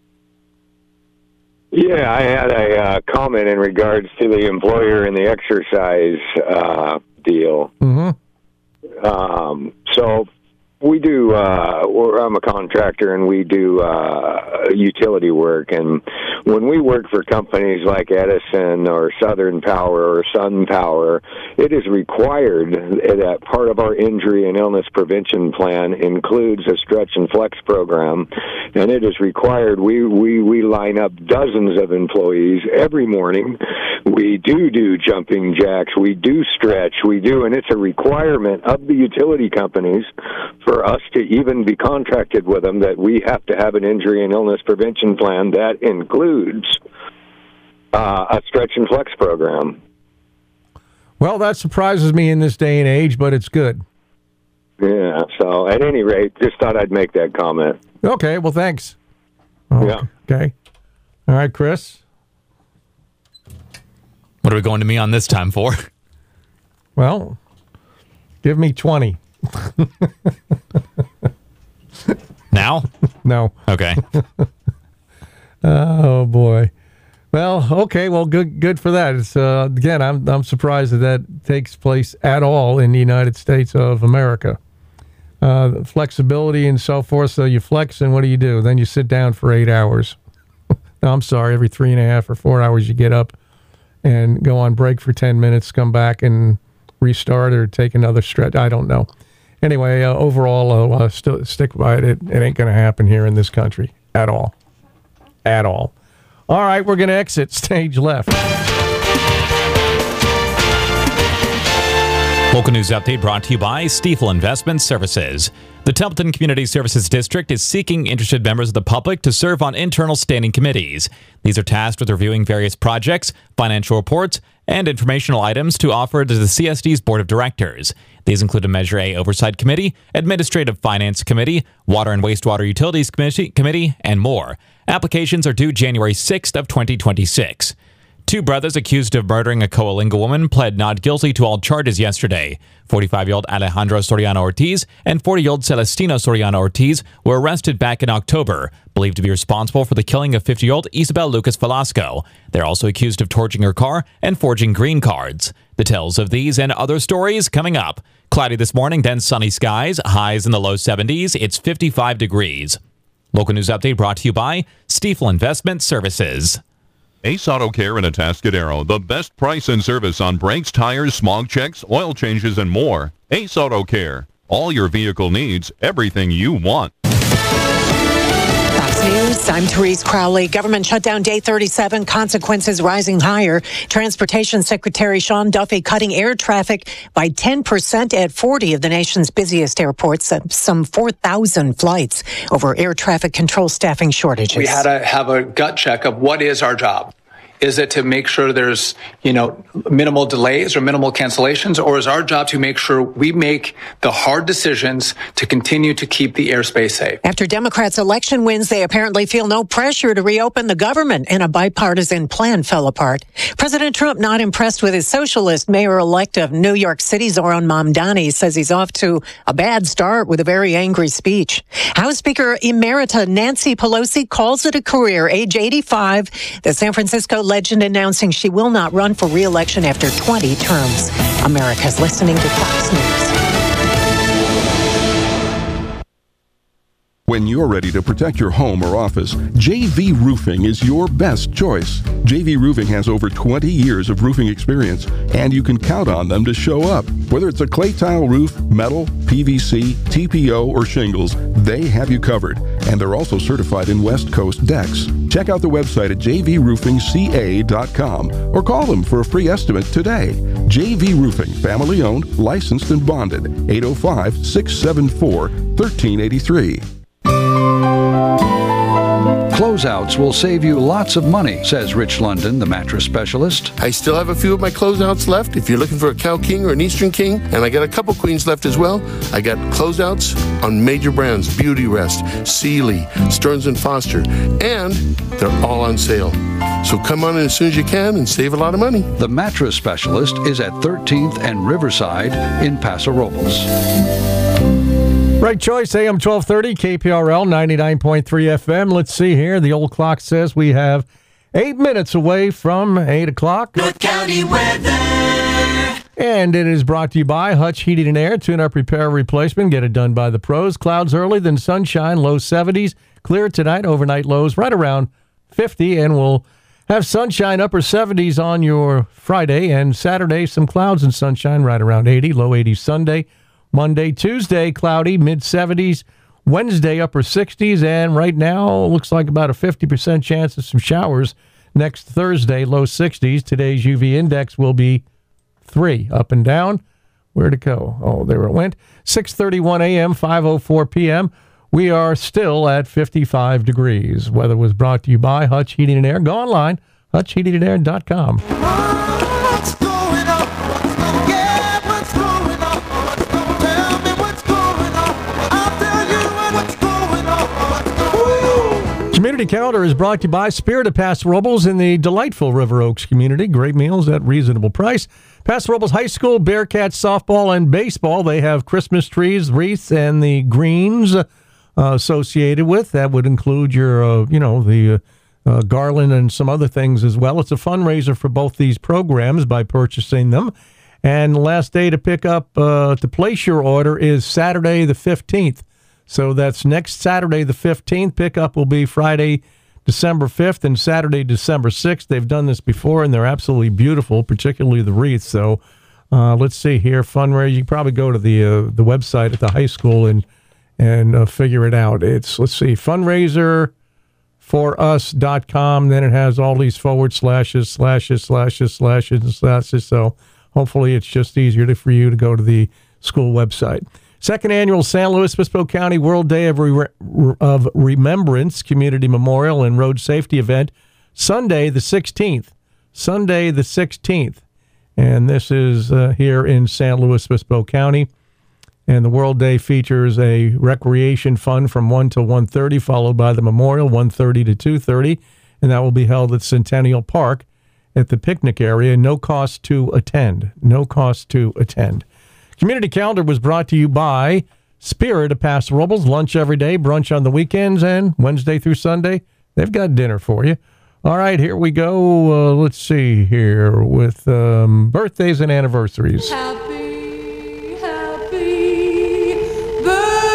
Yeah, I had a uh, comment in regards to the employer and the exercise uh, deal. Mm-hmm. Um, so we do, uh, we're, I'm a contractor, and we do uh, utility work. And when we work for companies like Edison or Southern Power or Sun Power, it is required that part of our injury and illness prevention plan includes a stretch and flex program. And it is required. We, we, we line up dozens of employees every morning. We do do jumping jacks. We do stretch. We do, and it's a requirement of the utility companies for us to even be contracted with them that we have to have an injury and illness prevention plan that includes uh, a stretch and flex program. Well, that surprises me in this day and age, but it's good. Yeah, so at any rate, just thought I'd make that comment. Okay, well, thanks. Oh, yeah. Okay. All right, Chris. What are we going to me on this time for? Well, give me twenty. Now? No. Okay. Oh boy. Well, okay. Well, good. Good for that. It's uh, again, I'm I'm surprised that that takes place at all in the United States of America. Uh, flexibility and so forth. So you flex, and what do you do? Then you sit down for eight hours. No, I'm sorry. Every three and a half or four hours, you get up and go on break for ten minutes, come back and restart or take another stretch. I don't know. Anyway, uh, overall, uh, uh, st- stick by it. It, it ain't going to happen here in this country at all. At all. All right, we're going to exit stage left. Local news update brought to you by Stiefel Investment Services. The Templeton Community Services District is seeking interested members of the public to serve on internal standing committees. These are tasked with reviewing various projects, financial reports, and informational items to offer to the C S D's Board of Directors. These include a Measure A Oversight Committee, Administrative Finance Committee, Water and Wastewater Utilities Committee, Committee, and more. Applications are due January sixth of twenty twenty-six. Two brothers accused of murdering a Coalinga woman pled not guilty to all charges yesterday. forty-five-year-old Alejandro Soriano Ortiz and forty-year-old Celestino Soriano Ortiz were arrested back in October, believed to be responsible for the killing of fifty-year-old Isabel Lucas Velasco. They're also accused of torching her car and forging green cards. Details of these and other stories coming up. Cloudy this morning, then sunny skies, highs in the low seventies. It's fifty-five degrees. Local news update brought to you by Stiefel Investment Services. Ace Auto Care in Atascadero, the best price and service on brakes, tires, smog checks, oil changes, and more. Ace Auto Care. All your vehicle needs, everything you want. Fox News, I'm Therese Crowley. Government shutdown day thirty-seven, consequences rising higher. Transportation Secretary Sean Duffy cutting air traffic by ten percent at forty of the nation's busiest airports, some four thousand flights over air traffic control staffing shortages. We had to have a gut check of what is our job. Is it to make sure there's, you know, minimal delays or minimal cancellations, or is our job to make sure we make the hard decisions to continue to keep the airspace safe? After Democrats' election wins, they apparently feel no pressure to reopen the government, and a bipartisan plan fell apart. President Trump not impressed with his socialist mayor-elect of New York City, Zohran Mamdani, says he's off to a bad start with a very angry speech. House Speaker Emerita Nancy Pelosi calls it a career. Age eighty-five, the San Francisco legend announcing she will not run for re-election after twenty terms. America's listening to Fox News. When you're ready to protect your home or office, J V Roofing is your best choice. J V Roofing has over twenty years of roofing experience, and you can count on them to show up. Whether it's a clay tile roof, metal, P V C, T P O, or shingles, they have you covered. And they're also certified in West Coast decks. Check out the website at j v roofing c a dot com or call them for a free estimate today. J V Roofing, family owned, licensed, and bonded. eight oh five, six seven four, one three eight three. Closeouts will save you lots of money, says Rich London, the mattress specialist. I still have a few of my closeouts left. If you're looking for a Cow King or an Eastern King, and I got a couple queens left as well, I got closeouts on major brands, Beauty Rest, Sealy, Stearns and Foster, and they're all on sale. So come on in as soon as you can and save a lot of money. The mattress specialist is at thirteenth and Riverside in Paso Robles. Right choice, A M twelve thirty, K P R L ninety-nine point three F M. Let's see here. The old clock says we have eight minutes away from eight o'clock. North County weather. And it is brought to you by Hutch Heating and Air. Tune-up, repair, replacement. Get it done by the pros. Clouds early, then sunshine, low seventies. Clear tonight, overnight lows right around fifty. And we'll have sunshine, upper seventies on your Friday. And Saturday, some clouds and sunshine right around eighty, low eighties Sunday. Monday, Tuesday, cloudy, mid-seventies. Wednesday, upper sixties. And right now, looks like about a fifty percent chance of some showers. Next Thursday, low sixties. Today's U V index will be three, up and down. Where'd it go? Oh, there it went. six thirty-one a m, five oh four p m We are still at fifty-five degrees. Weather was brought to you by Hutch Heating and Air. Go online, hutch heating and air dot com. Community Calendar is brought to you by Spirit of Paso Robles in the delightful River Oaks community. Great meals at reasonable price. Paso Robles High School, Bearcats softball and baseball. They have Christmas trees, wreaths, and the greens uh, associated with. That would include your, uh, you know, the uh, uh, garland and some other things as well. It's a fundraiser for both these programs by purchasing them. And the last day to pick up, uh, to place your order is Saturday the fifteenth. So that's next Saturday, the fifteenth. Pickup will be Friday, December fifth, and Saturday, December sixth. They've done this before, and they're absolutely beautiful, particularly the wreaths. So uh, let's see here. Fundraiser. You can probably go to the uh, the website at the high school and and uh, figure it out. It's, let's see, fundraiser for us dot com. Then it has all these forward slashes, slashes, slashes, slashes, and slashes. So hopefully it's just easier to, for you to go to the school website. Second annual San Luis Obispo County World Day of, Re- of Remembrance Community Memorial and Road Safety event, Sunday the sixteenth. Sunday the sixteenth. And this is uh, here in San Luis Obispo County. And the World Day features a recreation fund from one to one thirty, followed by the memorial, one thirty to two thirty. And that will be held at Centennial Park. at the picnic area. No cost to attend. No cost to attend. Community Calendar was brought to you by Spirit of Paso Robles. Lunch every day, brunch on the weekends, and Wednesday through Sunday, they've got dinner for you. All right, here we go. Uh, let's see here with um, birthdays and anniversaries. Happy, happy birthday,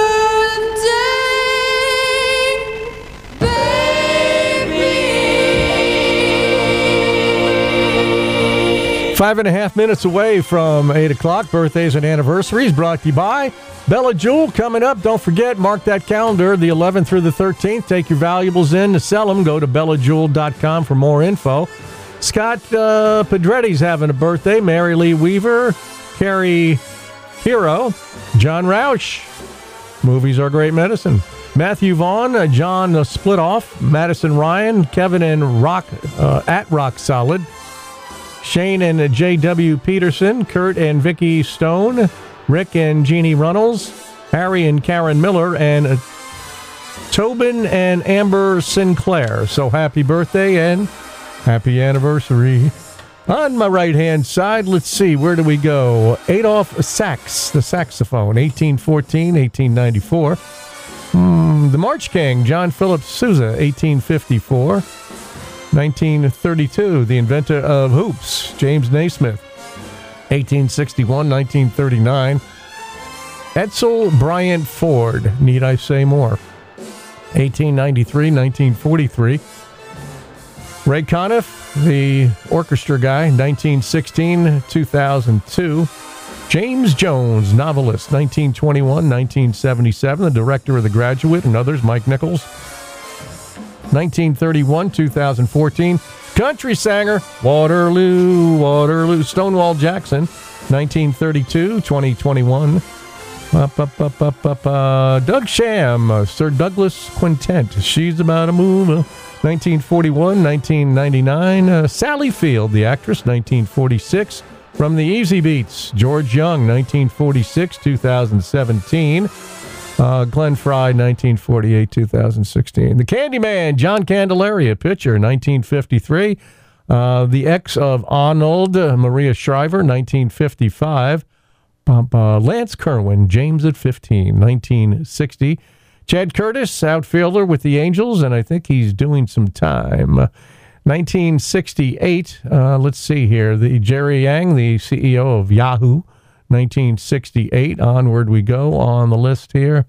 baby. Five and a half minutes away from eight o'clock. Birthdays and anniversaries brought to you by Bella Jewel. Coming up, don't forget, mark that calendar, the eleventh through the thirteenth. Take your valuables in to sell them. Go to bella jewel dot com for more info. Scott uh, Pedretti's having a birthday. Mary Lee Weaver, Carrie Hero, John Roush. Movies are great medicine. Matthew Vaughn, uh, John uh, Splitoff, Madison Ryan, Kevin and Rock uh, at Rock Solid, Shane and uh, J W Peterson, Kurt and Vicky Stone, Rick and Jeannie Runnels, Harry and Karen Miller, and uh, Tobin and Amber Sinclair. So happy birthday and happy anniversary. On my right-hand side, let's see, where do we go? Adolph Sax, the saxophone, eighteen fourteen, eighteen ninety-four. Hmm, the March King, John Philip Sousa, eighteen fifty-four. nineteen thirty-two, the inventor of hoops, James Naismith. eighteen sixty-one, nineteen thirty-nine. Edsel Bryant Ford, need I say more? eighteen ninety-three, nineteen forty-three. Ray Conniff, the orchestra guy, nineteen sixteen, two thousand two. James Jones, novelist, nineteen twenty-one, nineteen seventy-seven. The director of The Graduate and others, Mike Nichols. nineteen thirty-one, two thousand fourteen. Country singer, Waterloo, Waterloo, Stonewall Jackson, nineteen thirty-two, twenty twenty-one. Up, up, up, up, up, uh, Doug Sham, uh, Sir Douglas Quintet, She's About a Move, nineteen forty-one, nineteen ninety-nine. Uh, Sally Field, the actress, nineteen forty-six. From the Easy Beats, George Young, nineteen forty-six, two thousand seventeen. Uh, Glenn Fry, nineteen forty-eight, two thousand sixteen. The Candyman, John Candelaria, pitcher, nineteen fifty-three. Uh, the ex of Arnold, uh, Maria Shriver, nineteen fifty-five. Uh, Lance Kerwin, James at fifteen, nineteen sixty. Chad Curtis, outfielder with the Angels, and I think he's doing some time. Uh, nineteen sixty-eight, uh, let's see here. The Jerry Yang, the C E O of Yahoo, nineteen sixty-eight. Onward we go on the list here.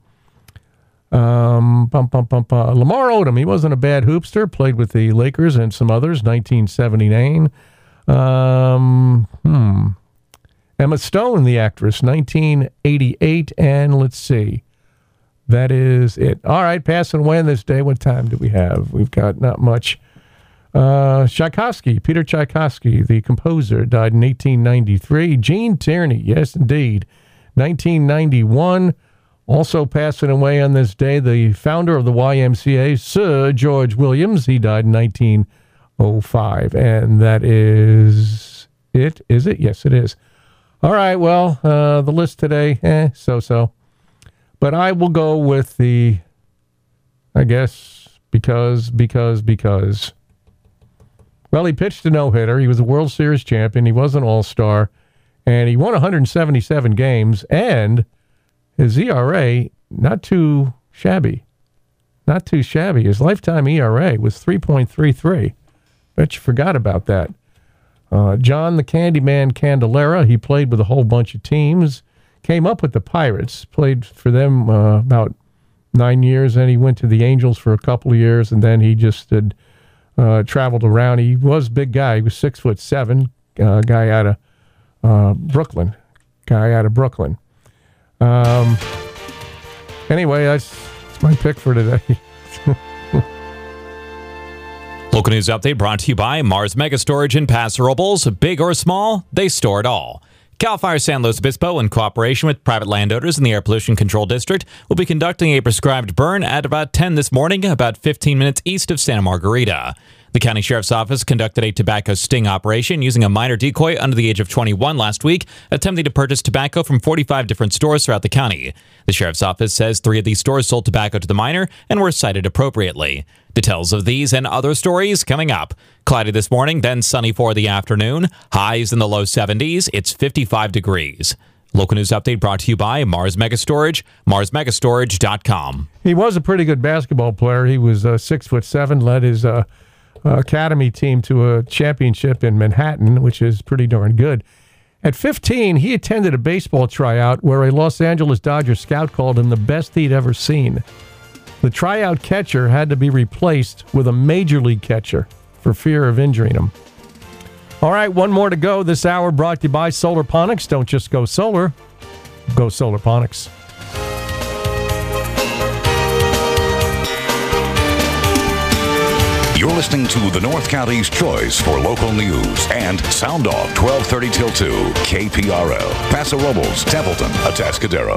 Um, bum, bum, bum, bum. Lamar Odom, he wasn't a bad hoopster, played with the Lakers and some others, nineteen seventy-nine. Um, hmm. Emma Stone, the actress, nineteen eighty-eight. And let's see. That is it. All right, passing away on this day. What time do we have? We've got not much. Uh, Tchaikovsky, Peter Tchaikovsky, the composer, died in eighteen ninety-three. Gene Tierney, yes, indeed, nineteen ninety-one. Also passing away on this day, the founder of the Y M C A, Sir George Williams. He died in nineteen oh five. And that is it. Is it? Yes, it is. All right, well, uh, the list today, eh, so-so. But I will go with the, I guess, because, because, because. Well, he pitched a no-hitter. He was a World Series champion. He was an all-star. And he won one hundred seventy-seven games. And his E R A, not too shabby. Not too shabby. His lifetime E R A was three point three three. Bet you forgot about that. Uh, John the Candyman Candelera, he played with a whole bunch of teams. Came up with the Pirates, played for them uh, about nine years, and he went to the Angels for a couple of years, and then he just had uh, traveled around. He was a big guy. He was six foot seven, uh, guy out of uh, Brooklyn. Guy out of Brooklyn. Um, anyway, that's, that's my pick for today. Local news update brought to you by Mars Mega Storage in Paso Robles. Big or small, they store it all. CAL FIRE San Luis Obispo, in cooperation with private landowners in the Air Pollution Control District, will be conducting a prescribed burn at about ten this morning, about fifteen minutes east of Santa Margarita. The county sheriff's office conducted a tobacco sting operation using a minor decoy under the age of twenty-one last week, attempting to purchase tobacco from forty-five different stores throughout the county. The sheriff's office says three of these stores sold tobacco to the minor and were cited appropriately. Details of these and other stories coming up. Cloudy this morning, then sunny for the afternoon. Highs in the low seventies. It's fifty-five degrees. Local news update brought to you by Mars Mega Storage, mars mega storage dot com. He was a pretty good basketball player. He was uh, six foot seven, led his uh, uh, academy team to a championship in Manhattan, which is pretty darn good. At fifteen, he attended a baseball tryout where a Los Angeles Dodgers scout called him the best he'd ever seen. The tryout catcher had to be replaced with a major league catcher for fear of injuring him. All right, one more to go this hour, brought to you by Solarponics. Don't just go solar, go Solarponics. You're listening to the North County's choice for local news and Sound Off twelve thirty till two, K P R L, Paso Robles, Templeton, Atascadero.